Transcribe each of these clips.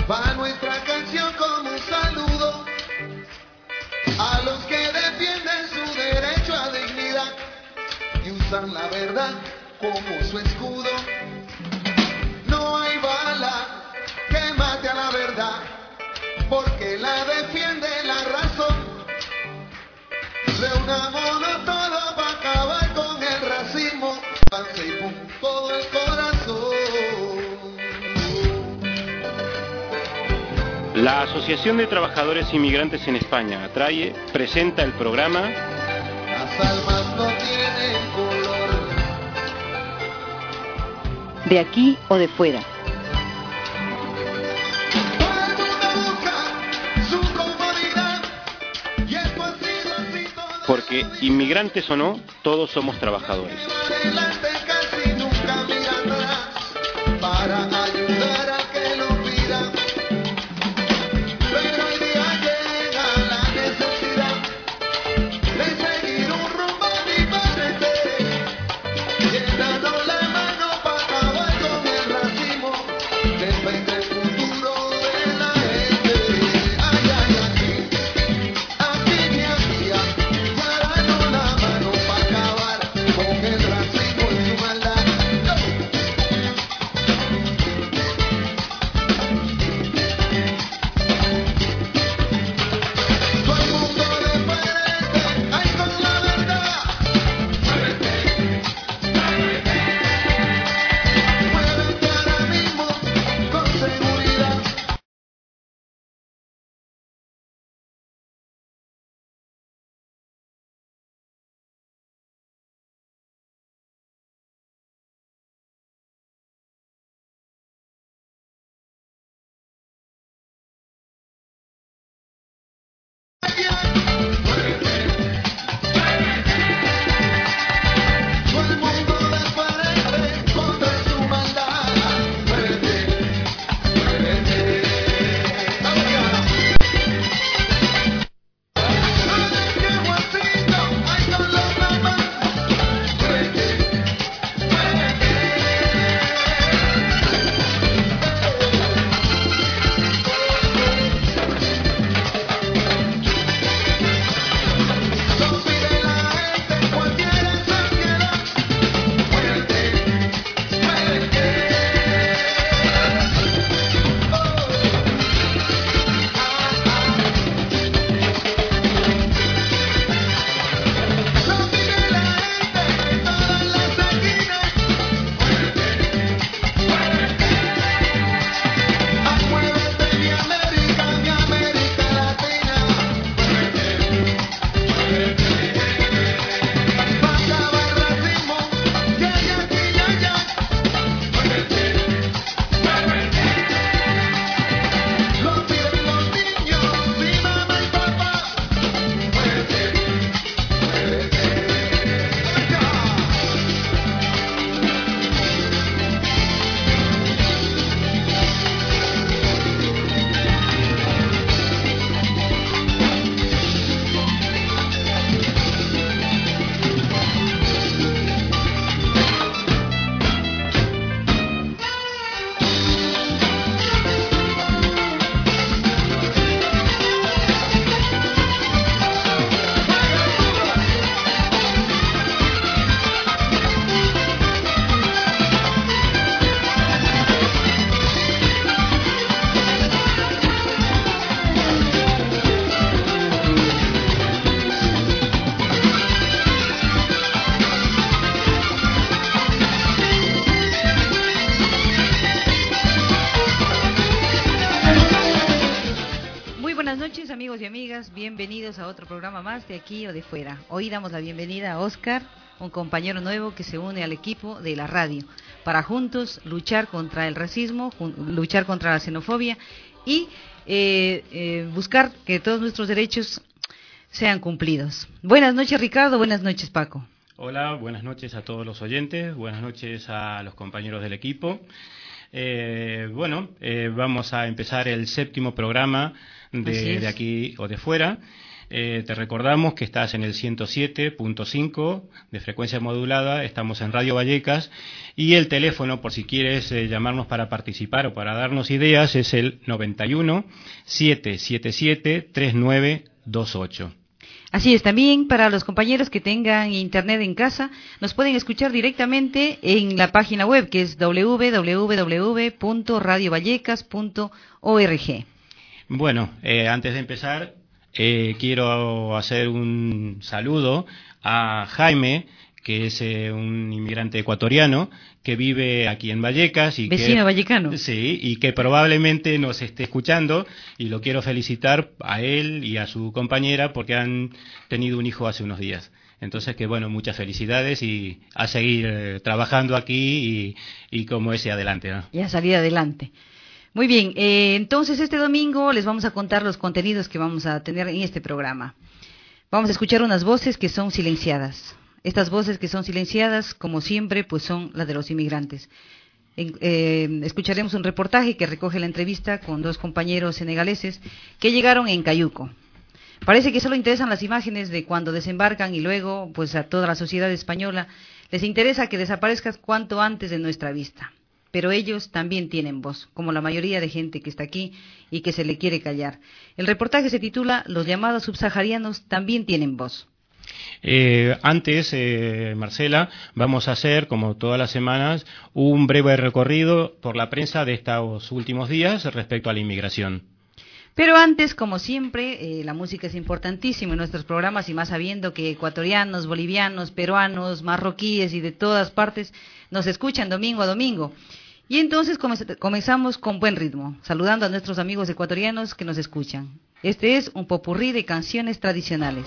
Va nuestra canción como un saludo a los que defienden su derecho a dignidad y usan la verdad como su escudo. No hay bala que mate a la verdad, porque la defiende la razón. Reunámonos todos para acabar con el racismo. Avance y pum, todo el corazón. La Asociación de Trabajadores Inmigrantes en España, ATRAIE, presenta el programa Las almas no tienen color. De aquí o de fuera. Todo el mundo busca su comodidad y esto ha sido así toda porque, la vida. inmigrantes o no, todos somos trabajadores. Adelante casi nunca mira atrás para ayudar a que lo pidan. Pero hoy día llega la necesidad de seguir un rumbo diferente, llenando la mano para acabar con el racismo. Depende el futuro de la gente. Ay, ay, aquí y aquí, dando la mano para acabar con el racismo y su maldad. Todo el mundo de frente, ahí con la verdad. Muévete ahora mismo con seguridad. Todo el mundo de frente contra su maldad. Muévete, muévete. Ahí con los mamás. Muévete, muévete. Lo pide la gente, cualquiera saciedad. Muévete, muévete. Lo pide la gente en todas las esquinas. Muévete, muévete. Ay, muévete mi América Latina. Muévete, muévete. Va a acabar el racismo, que hay aquí y allá. Muévete, muévete. Lo piden los niños, mi mamá y papá. Muévete, muévete. Allá. Muy buenas noches, amigos y amigas, bienvenidos a otro programa más de aquí o de fuera. Hoy damos la bienvenida a Oscar, un compañero nuevo que se une al equipo de la radio, para juntos luchar contra el racismo, luchar contra la xenofobia y buscar que todos nuestros derechos sean cumplidos. Buenas noches, Ricardo, buenas noches, Paco. Hola, buenas noches a todos los oyentes, buenas noches a los compañeros del equipo. Vamos a empezar el 7º programa de aquí o de fuera. Te recordamos que estás en el 107.5 de frecuencia modulada, estamos en Radio Vallecas, y el teléfono, por si quieres llamarnos para participar o para darnos ideas, es el 91 777 3928. Así es, también para los compañeros que tengan internet en casa, nos pueden escuchar directamente en la página web, que es www.radiovallecas.org. Bueno, antes de empezar, quiero hacer un saludo a Jaime, que es un inmigrante ecuatoriano que vive aquí en Vallecas y vecino vallecano. Sí, y que probablemente nos esté escuchando, y lo quiero felicitar a él y a su compañera porque han tenido un hijo hace unos días. Entonces, que bueno, muchas felicidades y a seguir trabajando aquí y como ese adelante, ¿no? Y a salir adelante. Muy bien, entonces este domingo les vamos a contar los contenidos que vamos a tener en este programa. Vamos a escuchar unas voces que son silenciadas. Estas voces que son silenciadas, como siempre, pues son las de los inmigrantes. Escucharemos un reportaje que recoge la entrevista con dos compañeros senegaleses que llegaron en Cayuco. Parece que solo interesan las imágenes de cuando desembarcan y luego, pues a toda la sociedad española les interesa que desaparezcas cuanto antes de nuestra vista. Pero ellos también tienen voz, como la mayoría de gente que está aquí y que se le quiere callar. El reportaje se titula Los llamados subsaharianos también tienen voz. Antes, Marcela, vamos a hacer, como todas las semanas, un breve recorrido por la prensa de estos últimos días respecto a la inmigración. Pero antes, como siempre, la música es importantísima en nuestros programas, y más sabiendo que ecuatorianos, bolivianos, peruanos, marroquíes y de todas partes nos escuchan domingo a domingo. Y entonces comenzamos con buen ritmo, saludando a nuestros amigos ecuatorianos que nos escuchan. Este es un popurrí de canciones tradicionales.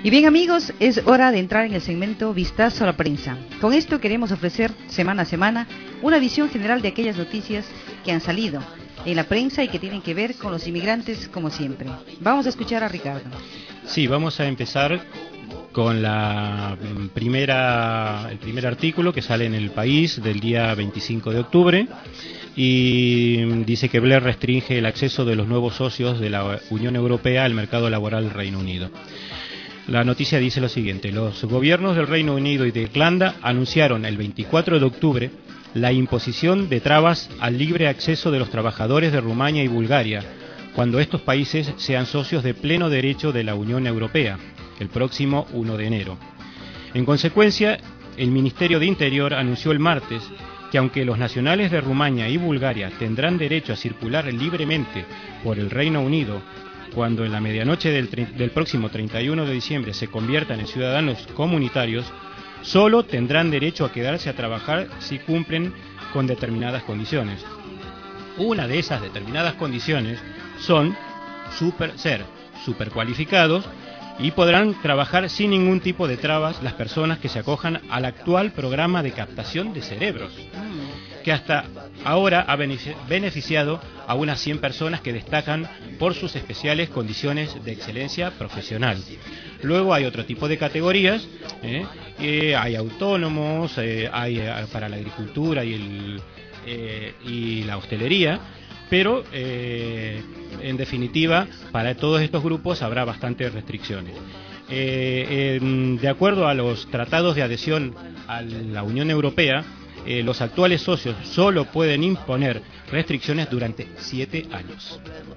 Y bien amigos, es hora de entrar en el segmento Vistazo a la Prensa. Con esto queremos ofrecer semana a semana una visión general de aquellas noticias que han salido en la prensa y que tienen que ver con los inmigrantes como siempre. Vamos a escuchar a Ricardo. Sí, vamos a empezar con el primer artículo que sale en El País del día 25 de octubre y dice que Blair restringe el acceso de los nuevos socios de la Unión Europea al mercado laboral del Reino Unido. La noticia dice lo siguiente: los gobiernos del Reino Unido y de Irlanda anunciaron el 24 de octubre la imposición de trabas al libre acceso de los trabajadores de Rumania y Bulgaria, cuando estos países sean socios de pleno derecho de la Unión Europea, el próximo 1 de enero. En consecuencia, el Ministerio de Interior anunció el martes que aunque los nacionales de Rumania y Bulgaria tendrán derecho a circular libremente por el Reino Unido, cuando en la medianoche del próximo 31 de diciembre se conviertan en ciudadanos comunitarios, solo tendrán derecho a quedarse a trabajar si cumplen con determinadas condiciones. Una de esas determinadas condiciones son ser supercualificados y podrán trabajar sin ningún tipo de trabas las personas que se acojan al actual programa de captación de cerebros, que hasta ahora ha beneficiado a unas 100 personas que destacan por sus especiales condiciones de excelencia profesional. Luego hay otro tipo de categorías, hay autónomos, hay para la agricultura y la hostelería, pero en definitiva para todos estos grupos habrá bastantes restricciones. De acuerdo a los tratados de adhesión a la Unión Europea, los actuales socios solo pueden imponer restricciones durante 7 años.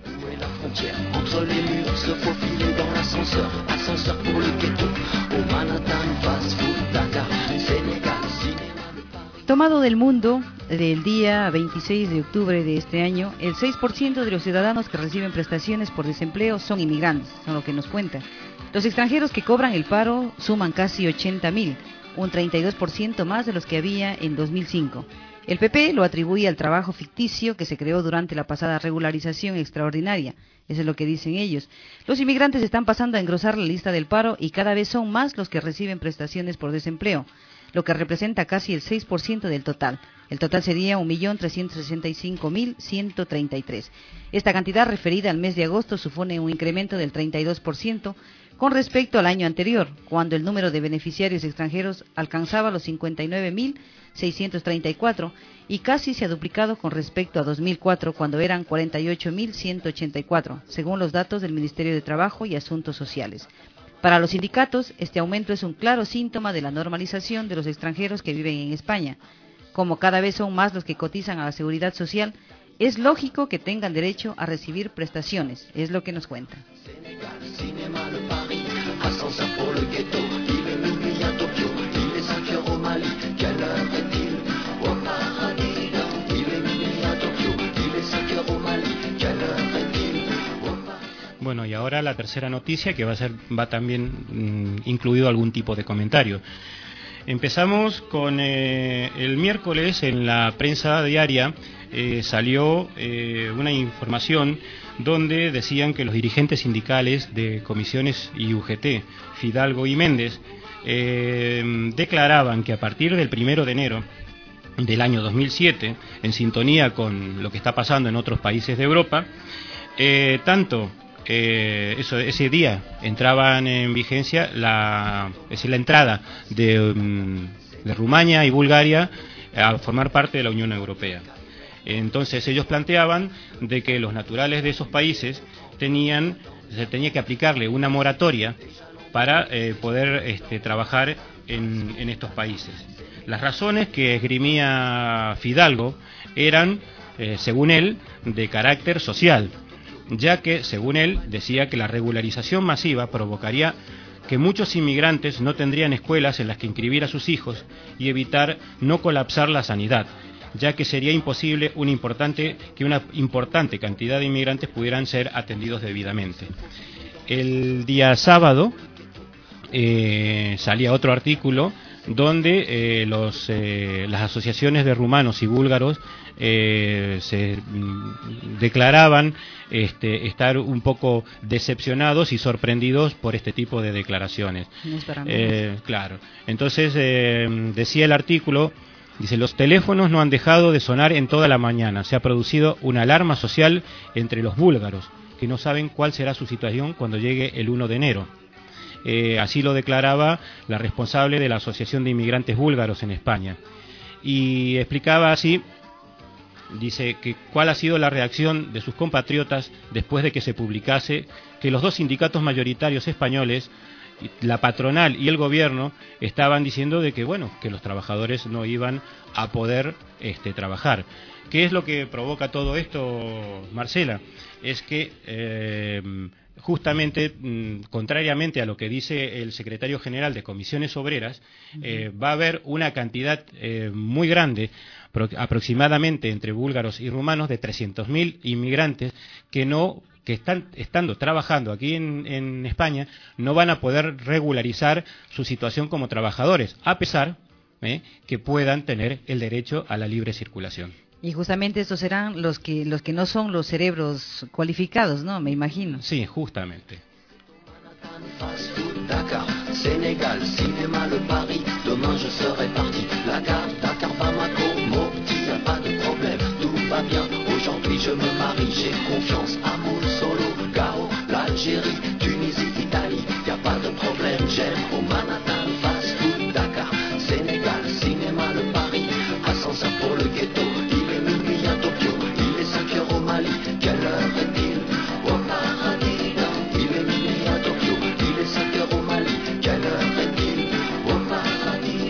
Tomado del Mundo del día 26 de octubre de este año, el 6% de los ciudadanos que reciben prestaciones por desempleo son inmigrantes, son lo que nos cuenta. Los extranjeros que cobran el paro suman casi 80.000, un 32% más de los que había en 2005. El PP lo atribuye al trabajo ficticio que se creó durante la pasada regularización extraordinaria. Eso es lo que dicen ellos. Los inmigrantes están pasando a engrosar la lista del paro y cada vez son más los que reciben prestaciones por desempleo, lo que representa casi el 6% del total. El total sería 1.365.133. Esta cantidad referida al mes de agosto supone un incremento del 32% con respecto al año anterior, cuando el número de beneficiarios extranjeros alcanzaba los 59.634 y casi se ha duplicado con respecto a 2004, cuando eran 48.184, según los datos del Ministerio de Trabajo y Asuntos Sociales. Para los sindicatos, este aumento es un claro síntoma de la normalización de los extranjeros que viven en España. Como cada vez son más los que cotizan a la Seguridad Social, es lógico que tengan derecho a recibir prestaciones, es lo que nos cuenta. Bueno, y ahora la tercera noticia, que va también incluido algún tipo de comentario. Empezamos con el miércoles en la prensa diaria salió una información donde decían que los dirigentes sindicales de comisiones y UGT, Fidalgo y Méndez, declaraban que a partir del 1 de enero del año 2007, en sintonía con lo que está pasando en otros países de Europa, ese día entraban en vigencia la entrada de Rumania y Bulgaria a formar parte de la Unión Europea. Entonces ellos planteaban de que los naturales de esos países se tenía que aplicarle una moratoria para poder trabajar en estos países. Las razones que esgrimía Fidalgo eran, según él, de carácter social, ya que, según él, decía que la regularización masiva provocaría que muchos inmigrantes no tendrían escuelas en las que inscribir a sus hijos y evitar no colapsar la sanidad, ya que sería imposible que una importante cantidad de inmigrantes pudieran ser atendidos debidamente. El día sábado salía otro artículo donde las asociaciones de rumanos y búlgaros declaraban estar un poco decepcionados y sorprendidos por este tipo de declaraciones. No es para menos. Claro. Entonces, decía el artículo, dice, los teléfonos no han dejado de sonar en toda la mañana. Se ha producido una alarma social entre los búlgaros, que no saben cuál será su situación cuando llegue el 1 de enero. Así lo declaraba la responsable de la Asociación de Inmigrantes Búlgaros en España. Y explicaba así, dice, que cuál ha sido la reacción de sus compatriotas después de que se publicase que los dos sindicatos mayoritarios españoles, la patronal y el gobierno, estaban diciendo de que, bueno, que los trabajadores no iban a poder trabajar. ¿Qué es lo que provoca todo esto, Marcela? Es que justamente, contrariamente a lo que dice el secretario general de Comisiones Obreras, va a haber una cantidad muy grande, aproximadamente entre búlgaros y rumanos, de 300.000 inmigrantes que están estando trabajando aquí en España, no van a poder regularizar su situación como trabajadores, a pesar que puedan tener el derecho a la libre circulación. Y justamente estos serán los que no son los cerebros cualificados, ¿no? Me imagino. Sí, justamente. Dakar, Sénégal, cinéma, le Paris, demain je serai parti. La gare, Dakar, Bamako, Mopti, y a pas de problème, tout va bien. Aujourd'hui je me marie, j'ai confiance, amour, solo, Gao, l'Algérie, Tunisie, Italie, y a pas de problème, j'aime au Manhattan, fast food, Dakar, Sénégal, cinéma, le Paris, ascenseur pour le ghetto, il est minuit à Tokyo, il est 5 heures au Mali, quelle heure est-il? Au paradis, il est minuit à Tokyo, il est 5 heures au Mali, quelle heure est-il? Au paradis.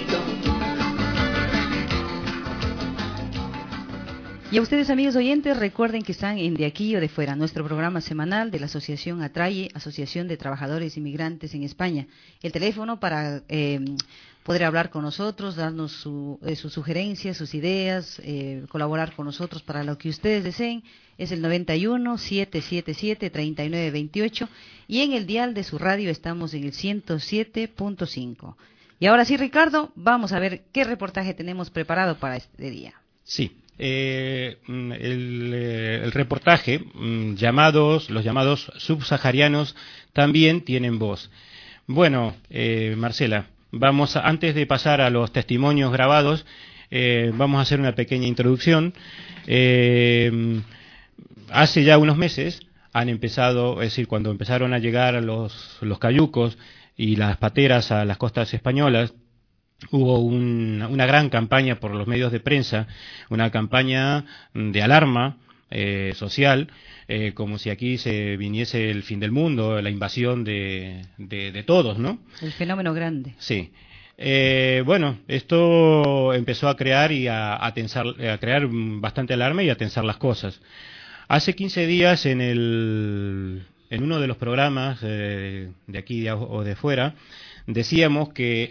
Y a ustedes, amigos oyentes, recuerden que están en De Aquí o de Fuera, nuestro programa semanal de la Asociación Atraye, Asociación de Trabajadores Inmigrantes en España. El teléfono para poder hablar con nosotros, darnos sus sugerencias, sus ideas, colaborar con nosotros para lo que ustedes deseen, es el 91-777-3928, y en el dial de su radio estamos en el 107.5. Y ahora sí, Ricardo, vamos a ver qué reportaje tenemos preparado para este día. Sí. El reportaje, los llamados subsaharianos, también tienen voz. Bueno, Marcela, antes de pasar a los testimonios grabados, vamos a hacer una pequeña introducción. Hace ya unos meses han empezado, es decir, cuando empezaron a llegar los cayucos y las pateras a las costas españolas, hubo una gran campaña por los medios de prensa, una campaña de alarma social, como si aquí se viniese el fin del mundo, la invasión de todos, ¿no? El fenómeno grande. Sí. Bueno, esto empezó a crear a crear bastante alarma y a tensar las cosas. Hace 15 días en uno de los programas de aquí o de fuera, informábamos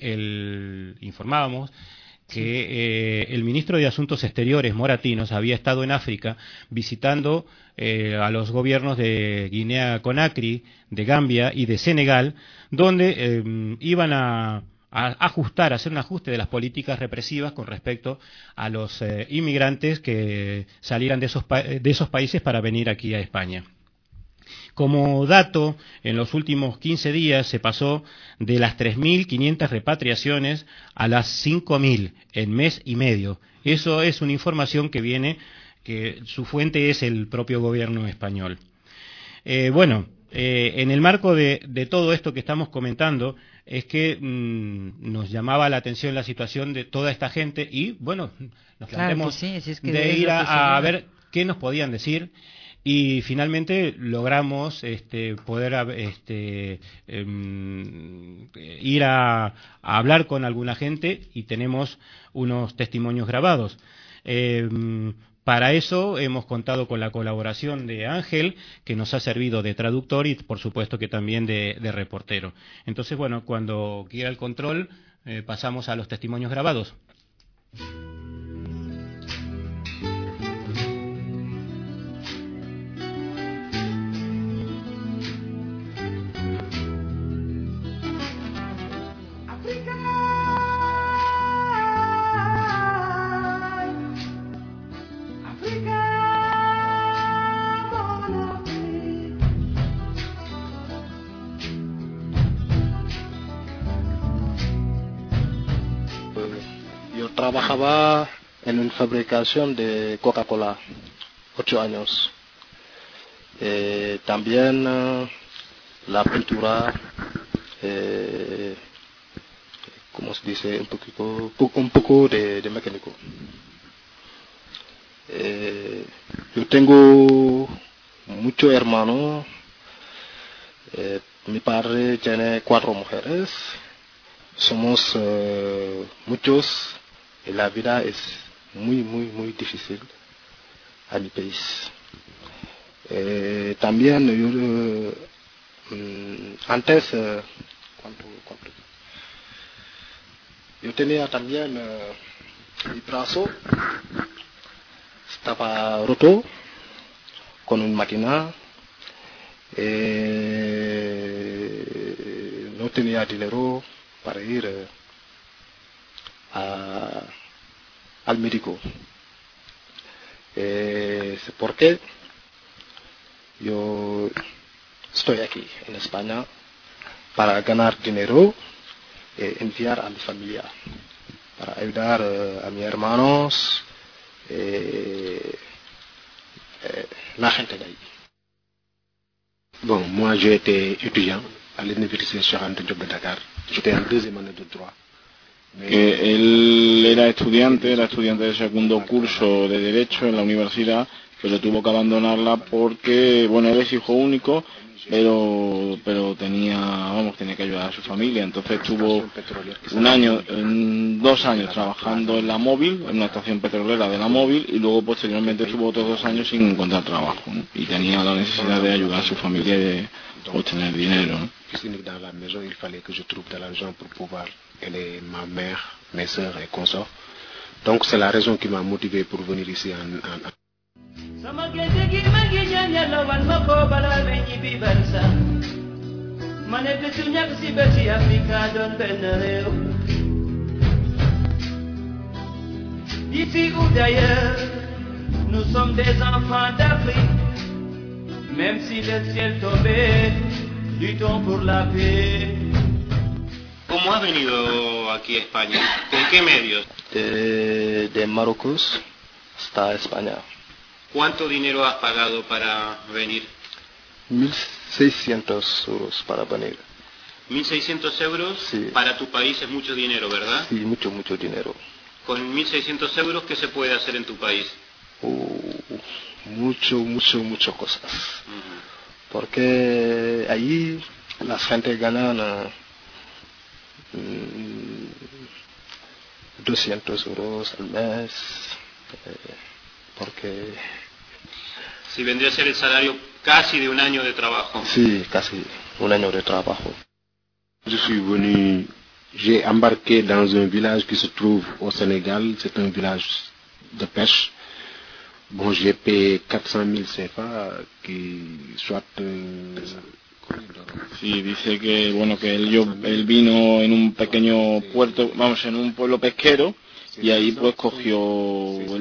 que el ministro de Asuntos Exteriores, Moratinos, había estado en África visitando a los gobiernos de Guinea-Conakry, de Gambia y de Senegal, donde iban a hacer un ajuste de las políticas represivas con respecto a los inmigrantes que salieran de esos países para venir aquí a España. Como dato, en los últimos 15 días se pasó de las 3.500 repatriaciones a las 5.000 en mes y medio. Eso es una información que su fuente es el propio gobierno español. En el marco de todo esto que estamos comentando, es que nos llamaba la atención la situación de toda esta gente y, bueno, nos planteamos de ir a ver qué nos podían decir. Y finalmente logramos poder ir a hablar con alguna gente y tenemos unos testimonios grabados. Para eso hemos contado con la colaboración de Ángel, que nos ha servido de traductor y por supuesto que también de reportero. Entonces, bueno, cuando quiera el control, pasamos a los testimonios grabados. trabajaba en una fabricación de Coca-Cola, 8 años. También la pintura, ¿cómo se dice? Un poco de mecánico. Yo tengo muchos hermanos. Mi padre tiene 4 mujeres. Somos muchos y la vida es muy difícil a mi país. También yo antes yo tenía también mi brazo estaba roto con una máquina. No tenía dinero para ir al médico. Es porque yo estoy aquí en España para ganar dinero y enviar a mi familia, para ayudar a mis hermanos, la gente de ahí. Bon, moi j'ai été étudiant à l'université Cheikh Anta Diop de Dakar. J'étais en deuxième année de droit. Él era estudiante de segundo curso de Derecho en la universidad, pero tuvo que abandonarla porque, bueno, él es hijo único, pero tenía que ayudar a su familia. Entonces estuvo 2 años trabajando en la móvil, en una estación petrolera de la móvil, y luego posteriormente estuvo otros 2 años sin encontrar trabajo, ¿no? Y tenía la necesidad de ayudar a su familia y de obtener dinero, ¿no? Dans la maison, il fallait que je trouve de l'argent pour pouvoir aider ma mère, mes sœurs et consorts. Donc c'est la raison qui m'a motivé pour venir ici en D'ici ou d'ailleurs, nous sommes des enfants d'Afrique. Même si le ciel tombait, luttons pour la paix. ¿Cómo has venido aquí a España? ¿Con qué medios? De Marruecos hasta España. ¿Cuánto dinero has pagado para venir? 1.600 euros para venir. 1.600 euros, sí. Para tu país es mucho dinero, ¿verdad? Sí, mucho dinero. Con 1.600 euros, ¿qué se puede hacer en tu país? Mucho cosas. Porque ahí la gente ganan 200 euros al mes. Porque... Si vendría a ser el salario casi de un año de trabajo. Sí, casi un año de trabajo. Je suis venu, j'ai embarqué dans un village qui se trouve au Sénégal, c'est un village de pêche. Bon, j'ai payé 400 000 CFA, qui soit... Sí, dice que bueno que él vino en un pequeño puerto, en un pueblo pesquero, y ahí pues cogió el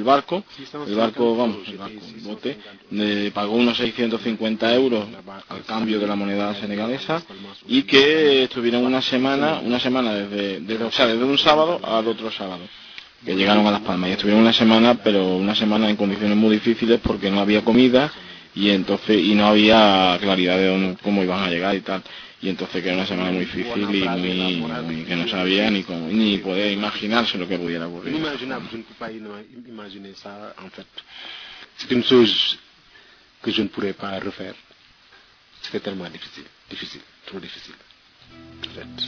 bote, pagó unos 650 euros al cambio de la moneda senegalesa, y que estuvieron una semana desde un sábado al otro sábado, que llegaron a Las Palmas, y estuvieron una semana, pero una semana en condiciones muy difíciles porque no había comida, y no había claridad de cómo iban a llegar y tal, y entonces que era una semana muy difícil y muy que no sabía ni poder imaginarse lo que pudiera ocurrir. Inimaginable, je ne peux pas imaginer ça en fait. C'est une chose que je ne pourrais pas refaire. C'était tellement difficile, trop difficile en fait.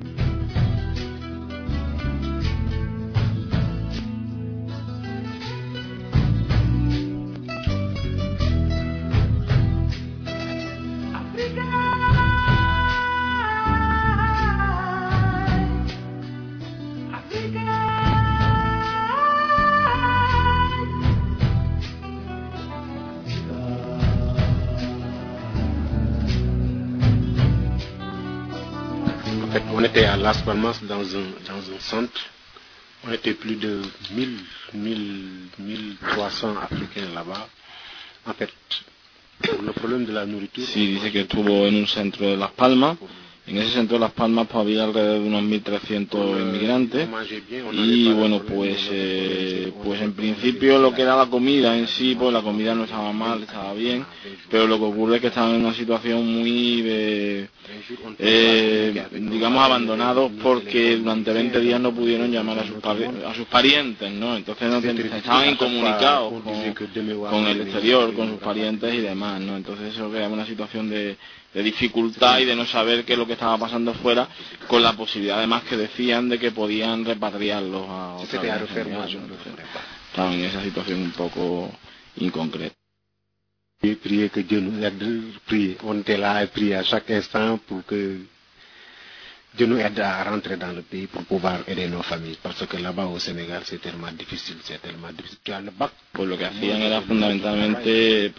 On était à Las Palmas dans un centre. On était plus de 1300 africains là-bas. En fait, le problème de la nourriture... Sí, dice que estuvo en un centro de Las Palmas En ese centro de Las Palmas pues había alrededor de unos 1.300 inmigrantes y bueno, pues en principio lo que era la comida en sí, pues la comida no estaba mal, estaba bien, pero lo que ocurre es que estaban en una situación muy digamos abandonados, porque durante 20 días no pudieron llamar a sus parientes, ¿no? Entonces estaban incomunicados con el exterior, con sus parientes y demás, ¿no? Entonces eso crea una situación de dificultad y de no saber qué es lo que estaba pasando fuera, con la posibilidad además que decían de que podían repatriarlos a otra vez. Estaban en esa situación un poco inconcreta. Prier que Dieu nous aide, prier. On était là et prier à chaque instant pour que Dieu nous aide à rentrer dans le pays pour pouvoir aider nos familles. Parce que là-bas au Sénégal c'est tellement difficile. Tu as le bac. Pues lo que hacían era fundamentalmente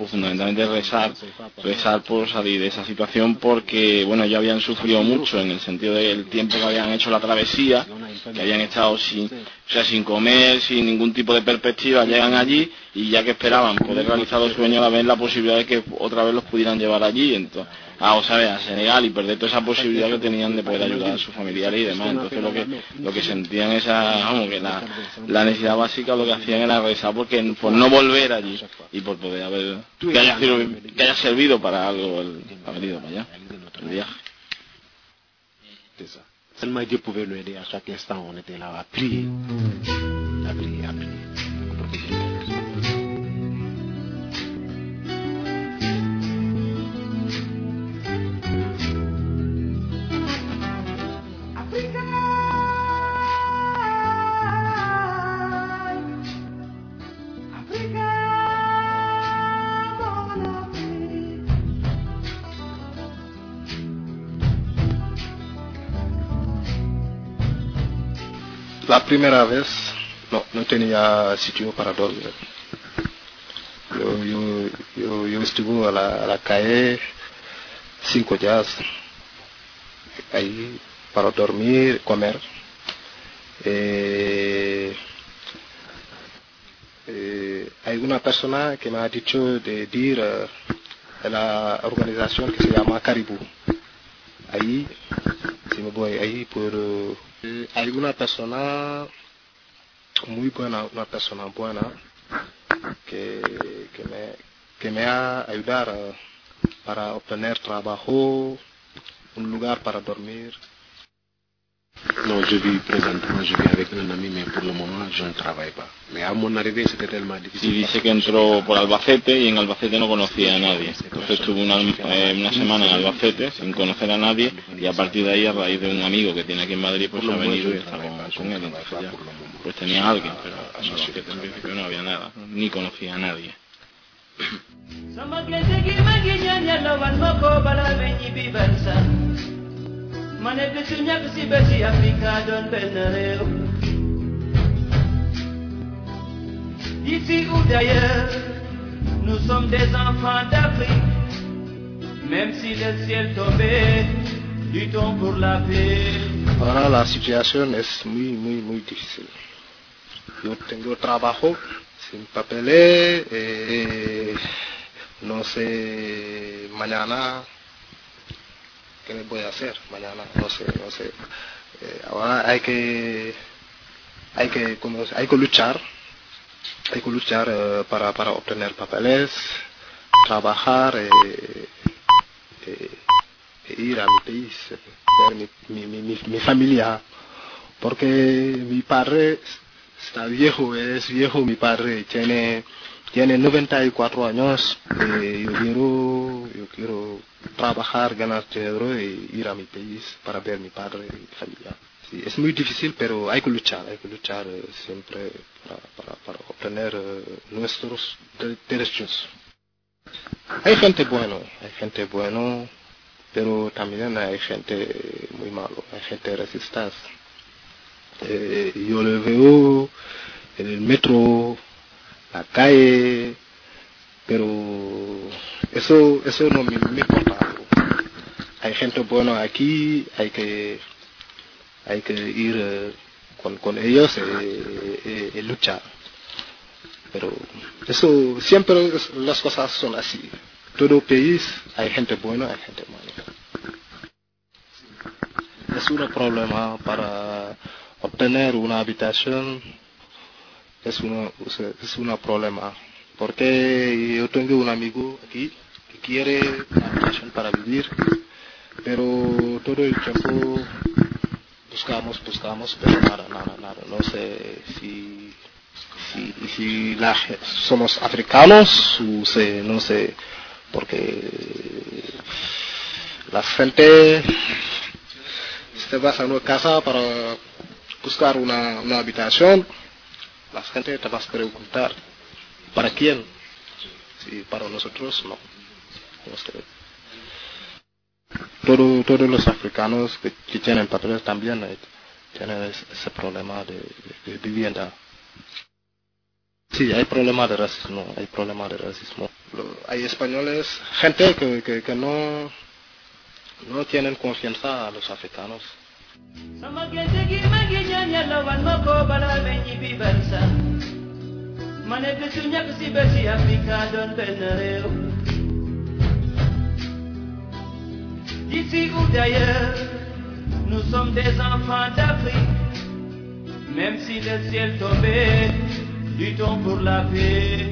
rezar por salir de esa situación, porque bueno, ya habían sufrido mucho en el sentido del tiempo que habían hecho la travesía, que habían estado sin comer, sin ningún tipo de perspectiva. Llegan allí y ya que esperaban poder realizar el sueño, a la vez la posibilidad de que otra vez los pudieran llevar allí, entonces a Senegal, y perder toda esa posibilidad que tenían de poder ayudar a sus familiares y demás. Entonces lo que sentían que la necesidad básica, lo que hacían era rezar por no volver allí y por poder que haya servido para algo haber ido para allá, el viaje. Seulement Dieu pouvait nous aider à chaque instant, on était là à prier. À prier, à prier. La primera vez no tenía sitio para dormir. Yo estuve a la calle 5 días ahí para dormir, comer. Hay una persona que me ha dicho de ir a la organización que se llama Caribú. Ahí, si me voy ahí por... hay una persona muy buena, que me ha ayudado para obtener trabajo, un lugar para dormir. Non, je vis avec un ami, mais pour le moment je ne travaille pas. Mais à mon arrivée c'était tellement difficile. Y dice que entró por Albacete y en Albacete no conocía a nadie. Entonces estuvo una semana en Albacete sin conocer a nadie, y a partir de ahí, a raíz de un amigo que tiene aquí en Madrid, pues ha venido y está con él. Entonces ya, pues tenía a alguien, pero en Albacete en principio no había nada, ni conocía a nadie. Ici ou d'ailleurs, nous sommes des enfants d'Afrique. Même si le ciel tombait, luttons pour la paix. Ahora la situación es muy difícil. Yo tengo trabajo sin papeles, no sé mañana qué me voy a hacer, mañana no sé. Ahora hay que luchar. Hay que luchar para obtener papeles, trabajar e ir a mi país, ver mi familia, porque mi padre está viejo, mi padre tiene 94 años, yo quiero trabajar, ganar dinero y ir a mi país para ver mi padre y mi familia. Sí, es muy difícil, pero hay que luchar siempre para obtener nuestros derechos. Hay gente buena, pero también hay gente muy malo, hay gente racista. Yo lo veo en el metro, la calle, pero eso no me importa. Hay gente buena aquí, hay que ir con ellos y luchar. Pero eso siempre las cosas son así. Todo país hay gente buena, hay gente mala. es un problema para obtener una habitación. Es un problema. Porque yo tengo un amigo aquí que quiere una habitación para vivir, pero todo el tiempo buscamos, pero nada. No sé si somos africanos, no sé, porque la gente se va a una casa para buscar una habitación, la gente te va a preguntar, ¿para quién? Si para nosotros no sé. Todos los africanos que tienen papeles también tienen ese problema de vivienda. Sí, hay problema de racismo. Hay españoles, gente que no tienen confianza a los africanos. D'ici ou d'ailleurs, nous sommes des enfants d'Afrique. Même si le ciel tombait, luttons pour la paix.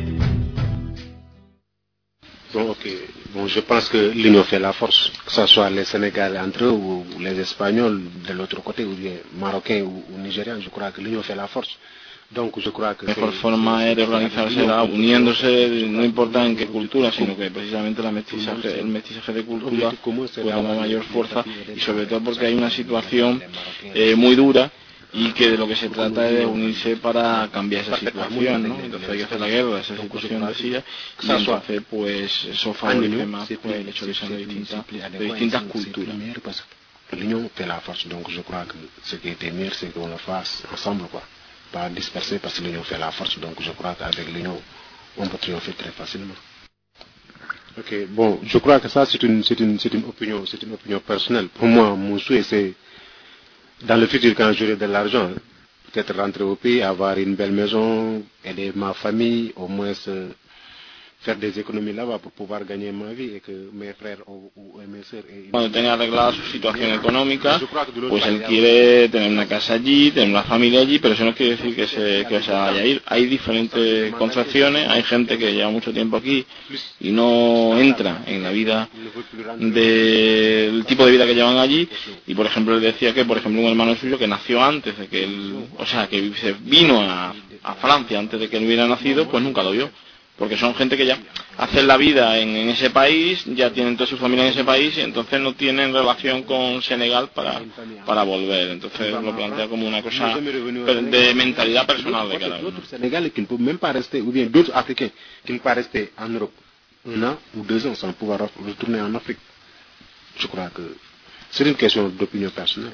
Bon, je pense que l'union fait la force, que ce soit les Sénégalais entre eux ou les Espagnols de l'autre côté, ou bien Marocains ou Nigérians, je crois que l'union fait la force. Donc, je crois que la mejor forma de organizarse era uniéndose, no importa en qué cultura, sino que precisamente el mestizaje de cultura pueda dar mayor fuerza, y sobre todo porque hay una situación muy dura y que de lo que se trata es de unirse para cambiar esa situación, ¿no? Entonces hay que hacer la guerra, esa situación decía, y entonces pues eso favorece más pues, el hecho de ser de distintas culturas. L'union fait la force, donc je crois que ce qui était mieux, c'est qu'on le fasse ensemble, quoi. Pas disperser, parce que l'union fait la force, donc je crois qu'avec l'union, on peut triompher très facilement. Ok, bon, je crois que ça c'est une opinion personnelle. Pour moi, mon souhait c'est, dans le futur, quand j'aurai de l'argent, peut-être rentrer au pays, avoir une belle maison, aider ma famille, au moins faire des économies là-bas pour pouvoir gagner ma vie et que mes frères ou mes sœurs... Cuando tenga arreglada su situación económica, pues él quiere tener una casa allí, tener una familia allí, pero eso no quiere decir que se vaya a ir. Hay diferentes concepciones, hay gente que lleva mucho tiempo aquí y no entra en la vida del tipo de vida que llevan allí, y por ejemplo él decía que, por ejemplo, un hermano suyo que nació antes de que él, o sea, que se vino a Francia antes de que él hubiera nacido, pues nunca lo vio. Porque son gente que ya hacen la vida en ese país, ya tienen toda su familia en ese país y entonces no tienen relación con Senegal para volver. Entonces lo plantea como una cosa de mentalidad personal de cada uno. D'autres Sénégalais qui ne peuvent même pas rester, ou bien d'autres Africains qui ne peuvent pas rester en Europe 1 an ou 2 ans sans pouvoir retourner en Afrique. Je crois que c'est une question d'opinion personnelle.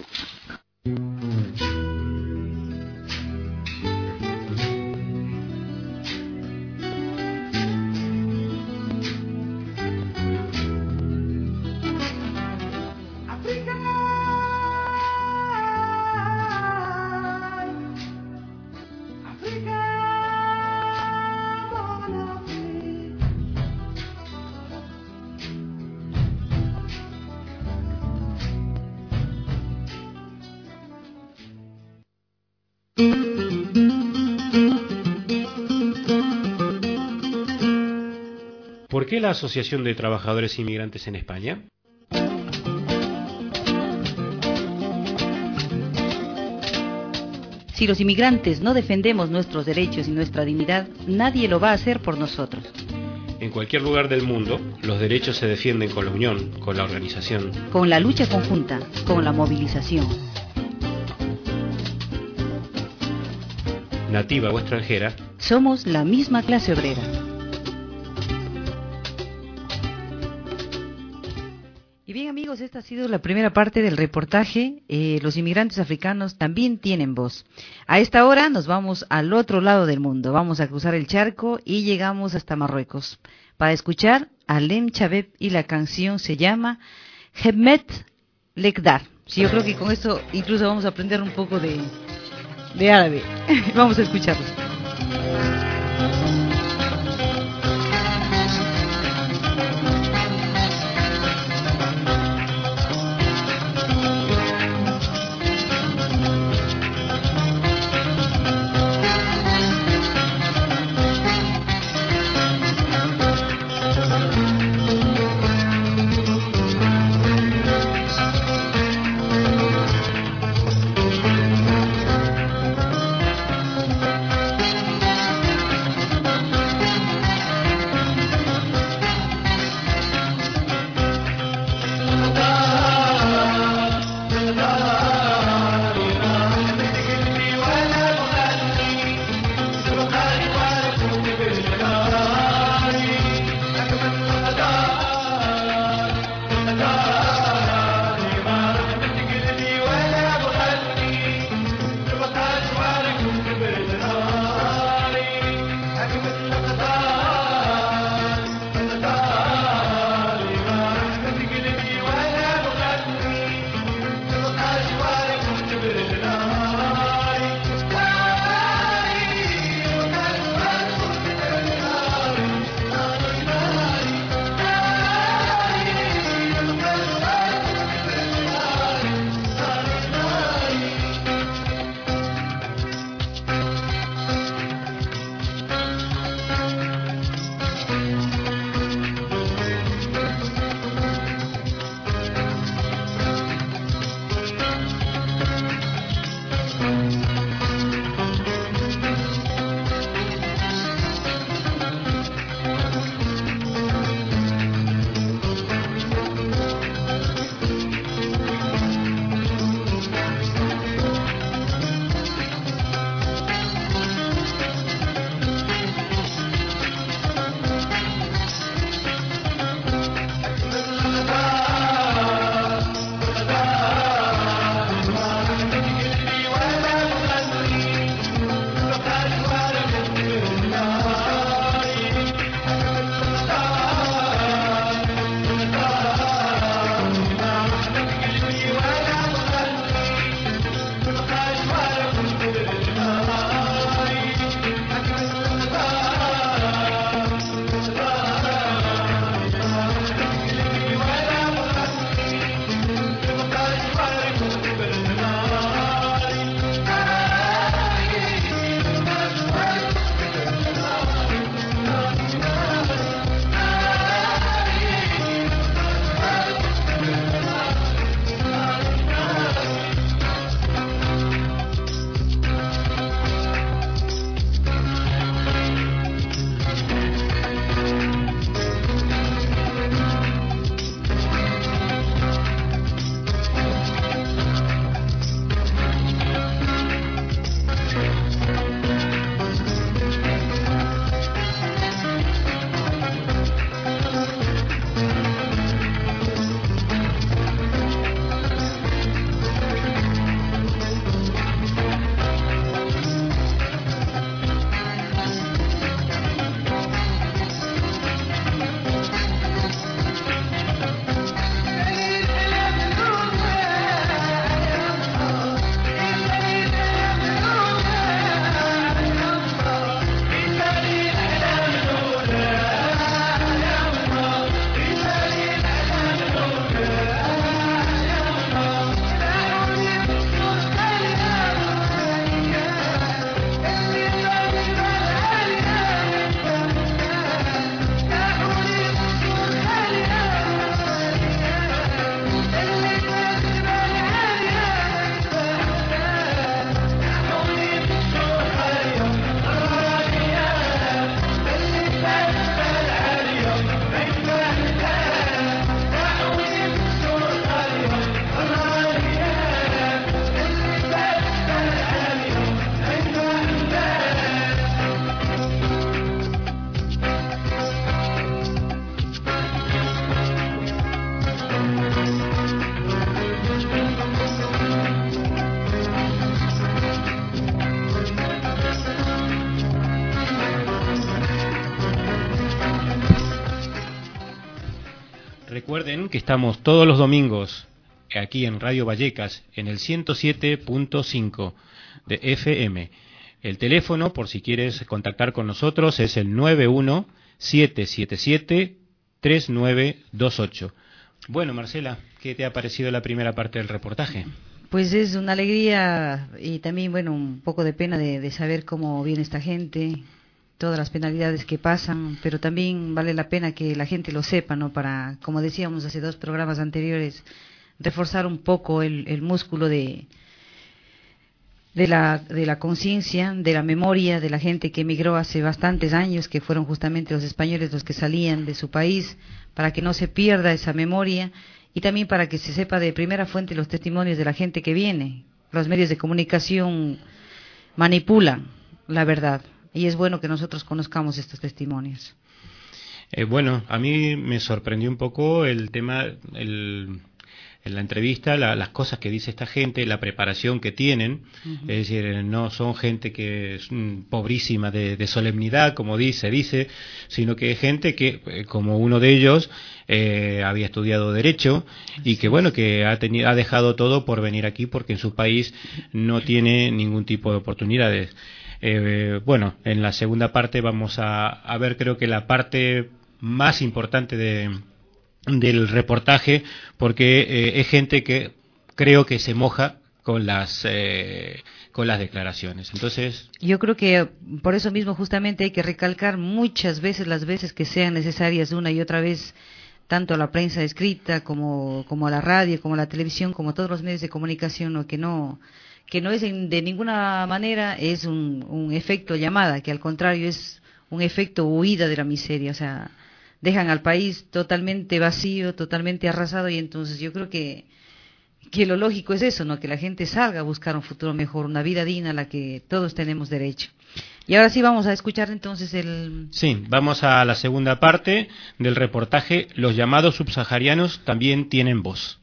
¿Por qué la Asociación de Trabajadores Inmigrantes en España? Si los inmigrantes no defendemos nuestros derechos y nuestra dignidad, nadie lo va a hacer por nosotros. En cualquier lugar del mundo, los derechos se defienden con la unión, con la organización. Con la lucha conjunta, con la movilización. Nativa o extranjera, somos la misma clase obrera. Y bien amigos, esta ha sido la primera parte del reportaje. Los inmigrantes africanos también tienen voz. A esta hora nos vamos al otro lado del mundo. Vamos a cruzar el charco y llegamos hasta Marruecos para escuchar a Lem Chabeb, y la canción se llama Hebmet Lekdar. Sí, yo creo que con esto incluso vamos a aprender un poco de árabe. Vamos a escucharlos. Recuerden que estamos todos los domingos aquí en Radio Vallecas, en el 107.5 de FM. El teléfono, por si quieres contactar con nosotros, es el 91-777-3928. Bueno, Marcela, ¿qué te ha parecido la primera parte del reportaje? Pues es una alegría y también, bueno, un poco de pena de saber cómo viene esta gente, todas las penalidades que pasan, pero también vale la pena que la gente lo sepa, ¿no? Para, como decíamos hace 2 programas anteriores, reforzar un poco el músculo de la conciencia, de la memoria de la gente que emigró hace bastantes años, que fueron justamente los españoles los que salían de su país, para que no se pierda esa memoria y también para que se sepa de primera fuente los testimonios de la gente que viene. Los medios de comunicación manipulan la verdad y es bueno que nosotros conozcamos estos testimonios. Bueno, a mí me sorprendió un poco el tema, en la entrevista, las cosas que dice esta gente, la preparación que tienen. Es decir, no son gente que es pobrísima de solemnidad, como dice, sino que es gente que, como uno de ellos, había estudiado Derecho y que, bueno, que ha dejado todo por venir aquí porque en su país no tiene ningún tipo de oportunidades. Bueno, en la segunda parte vamos a ver, creo que la parte más importante del reportaje, porque es gente que creo que se moja con las declaraciones. Entonces, yo creo que por eso mismo justamente hay que recalcar muchas veces, las veces que sean necesarias, una y otra vez, tanto a la prensa escrita como a la radio, como a la televisión, como a todos los medios de comunicación, ¿no? que no es de ninguna manera es un efecto llamada, que al contrario es un efecto huida de la miseria, o sea, dejan al país totalmente vacío, totalmente arrasado, y entonces yo creo que lo lógico es eso, ¿no? Que la gente salga a buscar un futuro mejor, una vida digna a la que todos tenemos derecho. Y ahora sí vamos a escuchar entonces Sí, vamos a la segunda parte del reportaje. Los llamados subsaharianos también tienen voz.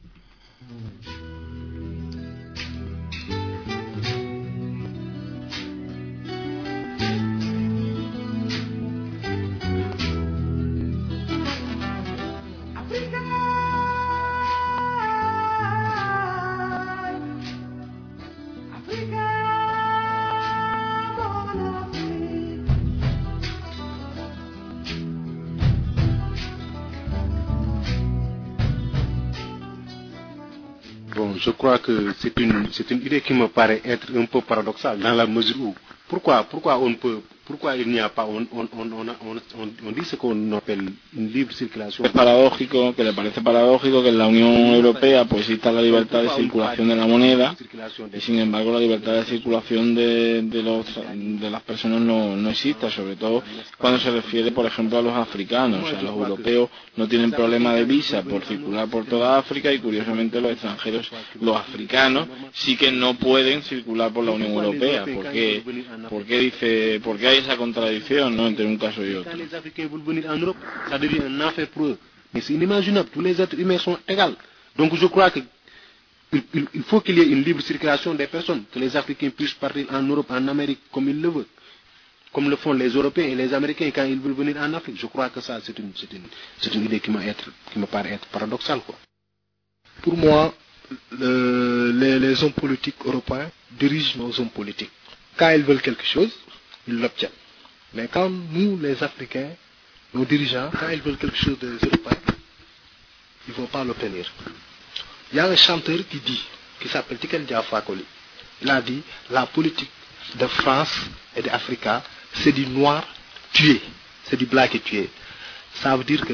Bon, je crois que c'est une idée qui me paraît être un peu paradoxale dans la mesure où pourquoi il n'y a pas on dit ce qu'on appelle une libre circulation. Es paradójico, que le parece paradójico que en la Unión Europea pues exista la libertad de circulación de la moneda y sin embargo la libertad de circulación de las personas no exista, sobre todo cuando se refiere por ejemplo a los africanos. O sea, los europeos no tienen problema de visa por circular por toda África y curiosamente los extranjeros, los africanos, sí que no pueden circular por la Unión Europea. ¿Por qué hay esa contradicción, ¿no?, entre un caso y otro? Les Africains veulent venir en Europe, ça devient un enfer pour eux. Mais c'est inimaginable, tous les êtres humains sont égaux. Donc je crois que il faut qu'il y ait une libre circulation des personnes, que les Africains puissent partir en Europe, en Amérique, comme ils le veulent. Comme le font les Européens et les Américains quand ils veulent venir en Afrique. Je crois que ça, c'est une idée qui me paraît être paradoxale, quoi. Pour moi, les hommes politiques européens dirigent nos hommes politiques. Quand ils veulent quelque chose, ils l'obtiennent. Mais quand nous, les Africains, nos dirigeants, quand ils veulent quelque chose des Européens, ils ne vont pas l'obtenir. Il y a un chanteur qui s'appelle Tiken Jah Fakoly. Il a dit, la politique de France et d'Afrique, c'est du noir tué, c'est du black tué. Ça veut dire que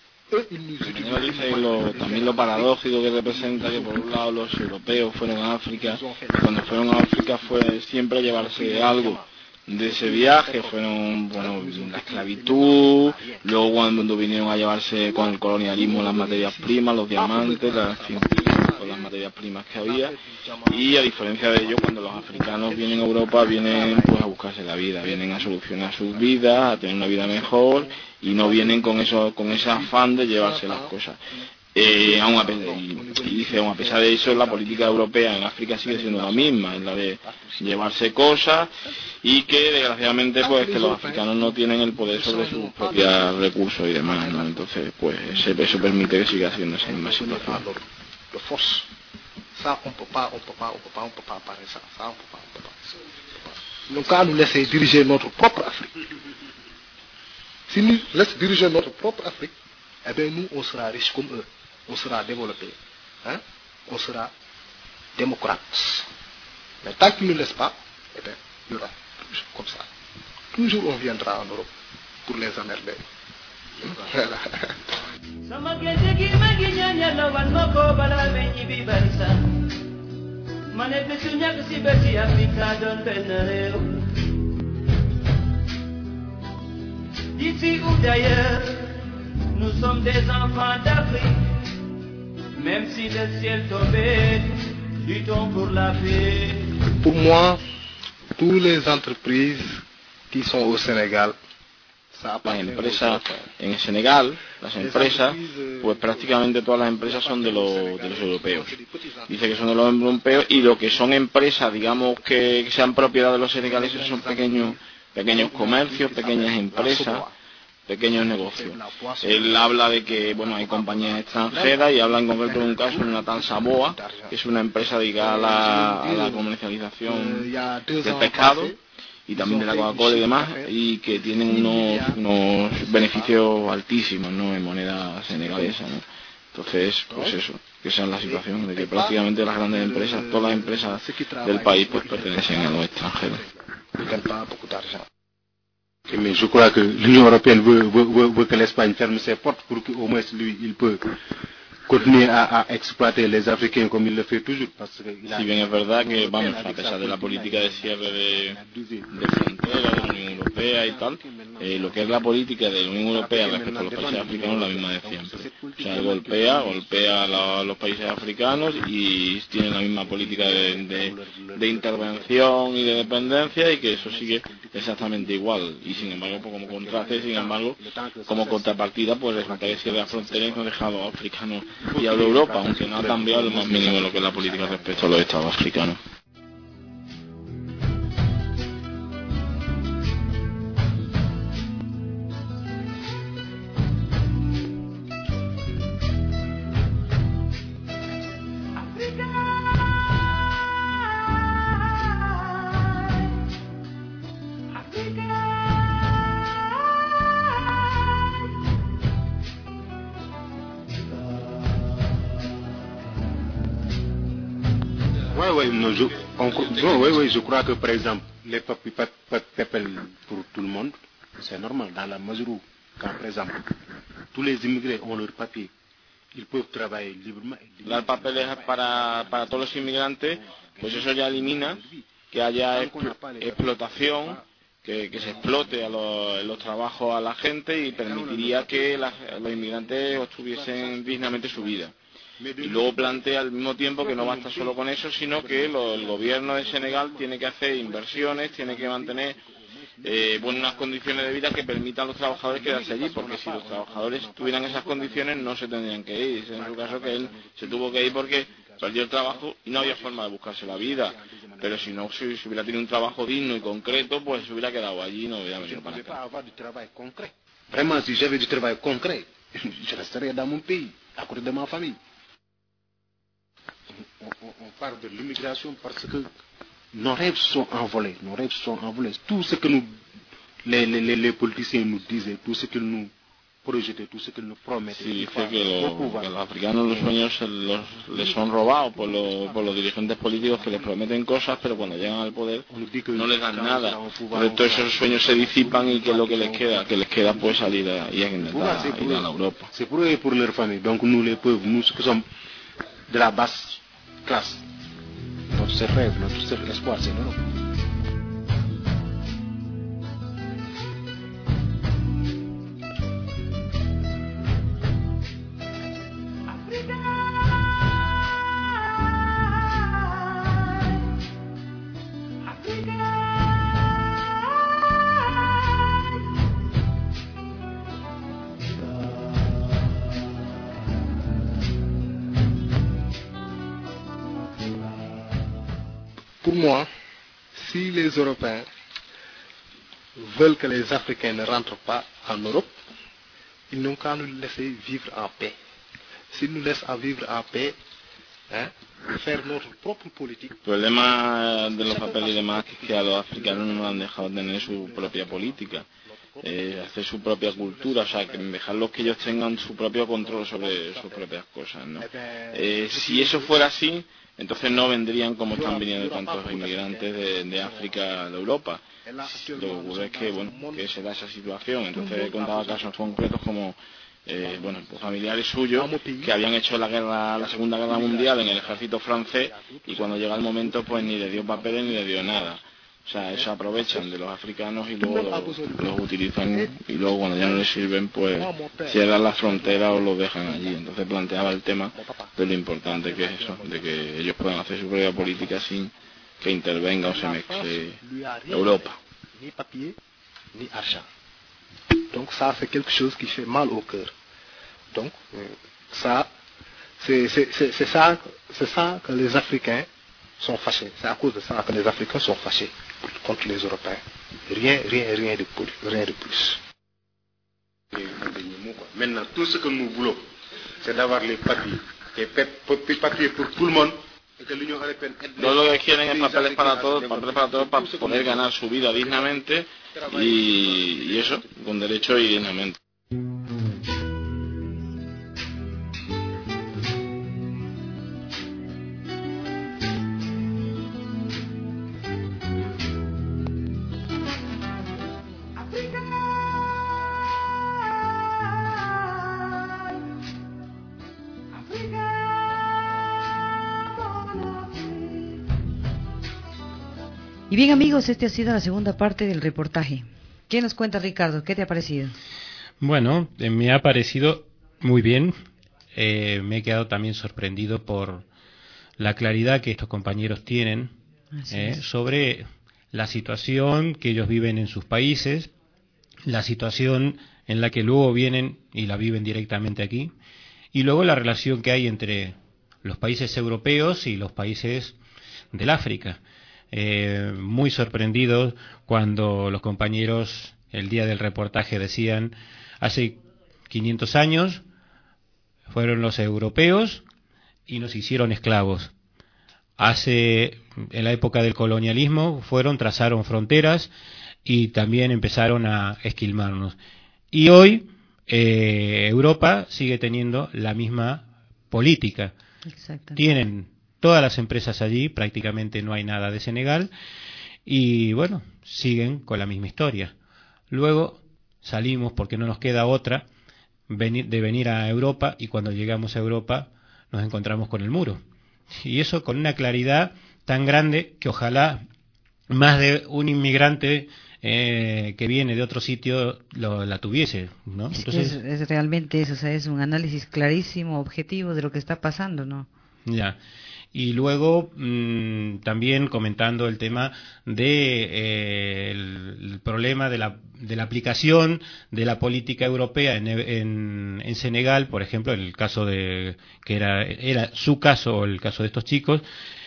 también lo paradójico que representa que por un lado los europeos fueron a África y cuando fueron a África fue siempre a llevarse algo de ese viaje, fueron, bueno, la esclavitud, luego cuando vinieron a llevarse con el colonialismo las materias primas, los diamantes, las materias primas que había, y a diferencia de ello, cuando los africanos vienen a Europa, vienen pues a buscarse la vida, vienen a solucionar sus vidas, a tener una vida mejor, y no vienen con ese afán de llevarse las cosas. y dice, aún a pesar de eso, la política europea en África sigue siendo la misma, es la de llevarse cosas, y que desgraciadamente pues que los africanos no tienen el poder sobre sus propios recursos y demás, ¿no? Entonces pues eso permite que siga siendo esa misma situación. Donc quand nous laissons diriger notre propre Afrique, si nous laissons diriger notre propre Afrique, eh bien nous on sera riches comme eux, on sera développés, hein? On sera démocrates. Mais tant qu'ils ne laissent pas, eh bien il y aura toujours comme ça. Toujours on viendra en Europe pour les emmerder. Voilà. D'ici ou d'ailleurs, nous sommes des enfants d'Afrique. Même si le ciel tombait, luttons pour la paix. Pour moi, toutes les entreprises qui sont au Sénégal, las empresas en Senegal, las empresas, pues prácticamente todas las empresas son de los europeos. Dice que son de los europeos, y lo que son empresas, digamos, que sean propiedad de los senegaleses son pequeños comercios, pequeñas empresas, pequeños negocios. Él habla de que, bueno, hay compañías extranjeras, y habla en concreto de un caso de una tal Saboa, que es una empresa dedicada a la comercialización del pescado y también de la Coca-Cola y demás, y que tienen unos beneficios altísimos, ¿no?, en moneda senegalesa, ¿no? Entonces, pues eso, que esa es la situación, de que prácticamente las grandes empresas, todas las empresas del país, pues pertenecen a los extranjeros. Mais je crois que l'Union européenne veut que l'Espagne ferme ses portes pour qu'au moins lui, il peut continuer a exploiter les Africains como il le fait toujours. Si bien es verdad que, vamos, a pesar de la política de cierre de fronteras de la Unión Europea y tal, lo que es la política de la Unión Europea respecto a los países africanos es la misma de siempre. O sea, golpea a los países africanos, y tiene la misma política de intervención y de dependencia, y que eso sigue exactamente igual. Y sin embargo, pues, como contraste, como contrapartida, pues resulta que cierra fronteras y no deja a los africanos y a Europa, aunque no ha cambiado lo más mínimo lo que es la política respecto a los estados africanos. Oui, je crois que par exemple, les papiers pour tout le monde, c'est normal, dans la mesure où, quand par exemple, tous les immigrés ont leurs papiers, ils peuvent trabajar librement. Dar papeles para todos los inmigrantes, pues eso ya elimina que haya explotación, que se explote los trabajos a la gente, y permitiría que los inmigrantes obtuviesen dignamente su vida. Y luego plantea al mismo tiempo que no basta solo con eso, sino que el gobierno de Senegal tiene que hacer inversiones, tiene que mantener unas condiciones de vida que permitan a los trabajadores quedarse allí, porque si los trabajadores tuvieran esas condiciones no se tendrían que ir. En su caso, que él se tuvo que ir porque perdió el trabajo y no había forma de buscarse la vida. Pero si hubiera tenido un trabajo digno y concreto, pues se hubiera quedado allí y no hubiera venido para acá. Vraiment, si j'avais du travail concret, je resterais dans mon pays, à côté de ma famille. On parle de l'immigration parce que nos rêves sont envolés, Tout ce que les politiciens nous disaient, tout ce qu'ils nous projetaient, tout ce qu'ils nous promettaient. Sí, dice que los africanos los sueños les son robados por los dirigentes políticos, que les prometen cosas, pero cuando llegan al poder no les dan nada. Entonces todos esos sueños se disipan, y que es lo que les queda, pues salir y intentar ir a la Europa. C'est pour eux et pour leur famille. Donc nous les pauvres, nous qui sommes de la basse classe, notre seul rêve, notre seul espoir, c'est l'Europe. pour moi, si les Européens veulent que les Africains ne rentrent pas en Europe, ils n'ont qu'à nous laisser vivre en paix. S'ils nous laissent à vivre en paix, faire notre propre politique. El problema de los papeles y demás es que a los africanos no nos han dejado tener su propia política, hacer su propia cultura, o sea, que dejarlos que ellos tengan su propio control sobre sus propias cosas, ¿no? Si eso fuera así, entonces no vendrían como están viniendo tantos inmigrantes de África a Europa. Lo que ocurre es que, bueno, que se da esa situación. Entonces he contado casos concretos como pues familiares suyos que habían hecho la Segunda Guerra Mundial en el ejército francés y cuando llega el momento pues ni le dio papeles ni le dio nada. O sea, eso aprovechan de los africanos y luego los utilizan y luego cuando ya no les sirven pues cierran la frontera o los dejan allí. Entonces planteaba el tema de lo importante que es eso, de que ellos puedan hacer su propia política sin que intervenga o se mezcle Europa. Ni papier, ni argent. Donc ça, c'est quelque chose qui fait mal au cœur. Donc ça, c'est ça que les Africains sont fâchés. C'est à cause de ça que les Africains sont fâchés contre les Européens. Rien de plus. Maintenant, tout ce que nous voulons, c'est d'avoir les papiers. Les papiers pour tout le monde. No, lo que quieren es papeles para todos para poder ganar su vida dignamente y eso, con derecho y dignamente. Y bien amigos, esta ha sido la segunda parte del reportaje. ¿Qué nos cuenta Ricardo? ¿Qué te ha parecido? Bueno, me ha parecido muy bien. Me he quedado también sorprendido por la claridad que estos compañeros tienen sobre la situación que ellos viven en sus países, la situación en la que luego vienen y la viven directamente aquí, y luego la relación que hay entre los países europeos y los países del África. Muy sorprendidos cuando los compañeros el día del reportaje decían hace 500 años fueron los europeos y nos hicieron esclavos. En la época del colonialismo trazaron fronteras y también empezaron a esquilmarnos. Y hoy Europa sigue teniendo la misma política. Tienen todas las empresas allí, prácticamente no hay nada de Senegal, y bueno, siguen con la misma historia. Luego salimos, porque no nos queda otra, de venir a Europa, y cuando llegamos a Europa nos encontramos con el muro. Y eso con una claridad tan grande que ojalá más de un inmigrante que viene de otro sitio la tuviese, ¿no? Entonces, es realmente eso, o sea, es un análisis clarísimo, objetivo de lo que está pasando, ¿no? Ya. Y luego también comentando el tema de el problema de la aplicación de la política europea en Senegal, por ejemplo, el caso que era su caso, el caso de estos chicos,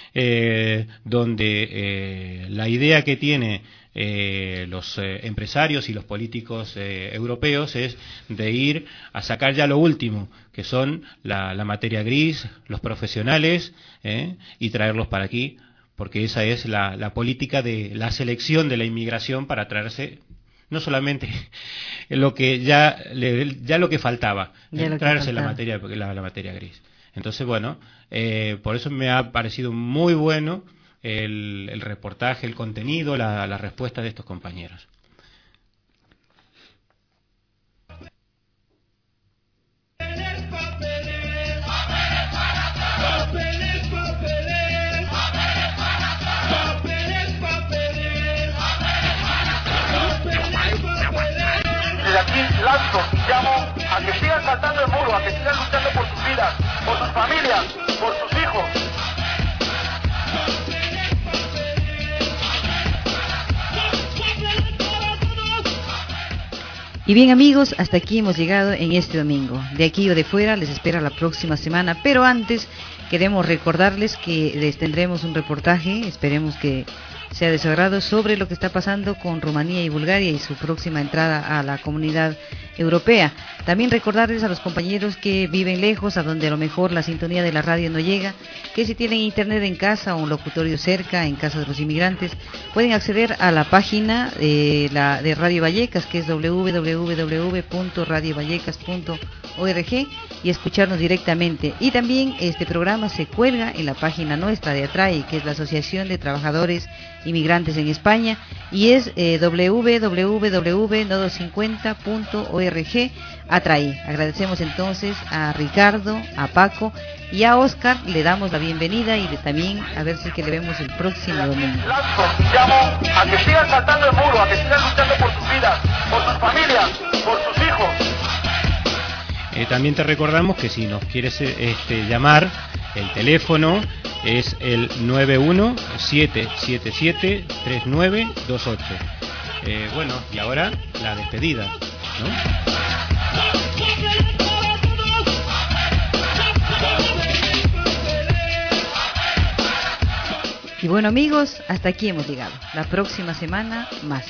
donde la idea que tiene los empresarios y los políticos europeos es de ir a sacar ya lo último, que son la materia gris, los profesionales, y traerlos para aquí, porque esa es la política de la selección de la inmigración para traerse no solamente lo que ya lo que faltaba, traerse la materia gris. Entonces, bueno, por eso me ha parecido muy bueno el reportaje, el contenido, la respuesta de estos compañeros. Desde aquí lanzo y llamo a que sigan saltando el muro, a que sigan luchando por sus vidas, por sus familias, por sus hijos. Y bien amigos, hasta aquí hemos llegado en este domingo. De aquí o de fuera les espera la próxima semana, pero antes queremos recordarles que les tendremos un reportaje, esperemos que sea de su agrado, sobre lo que está pasando con Rumanía y Bulgaria y su próxima entrada a la Comunidad Europea. También recordarles a los compañeros que viven lejos, a donde a lo mejor la sintonía de la radio no llega, que si tienen internet en casa o un locutorio cerca, en casa de los inmigrantes, pueden acceder a la página de Radio Vallecas, que es www.radiovallecas.org, y escucharnos directamente. Y también este programa se cuelga en la página nuestra de ATRAI, que es la Asociación de Trabajadores Inmigrantes en España, y es www.nodo50.org ATRAI. Agradecemos entonces a Ricardo, a Paco y a Oscar, le damos la bienvenida y también a ver si que le vemos el próximo domingo. Llamo a que sigan saltando el muro, a que sigan luchando por sus vidas, por sus familias, por sus hijos. También te recordamos que si nos quieres llamar, el teléfono es el 917773928. Bueno, y ahora la despedida, ¿no? Y bueno amigos, hasta aquí hemos llegado. La próxima semana más.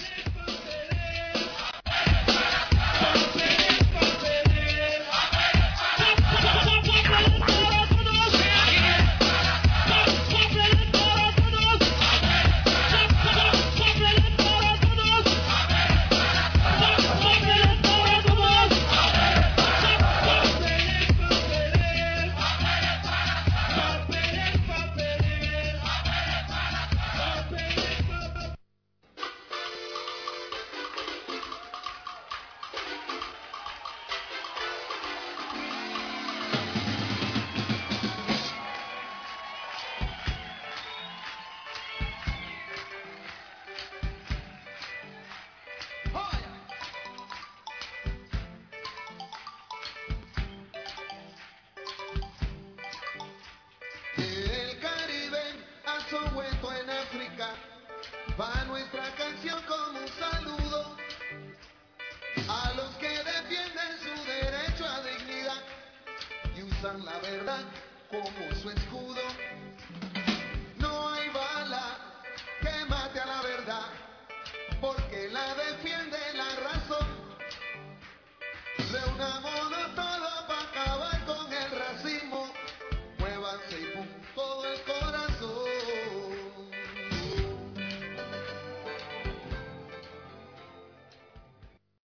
Va nuestra canción como un saludo a los que defienden su derecho a dignidad y usan la verdad como su escudo. No hay bala que mate a la verdad, porque la defiende la razón. Reunamos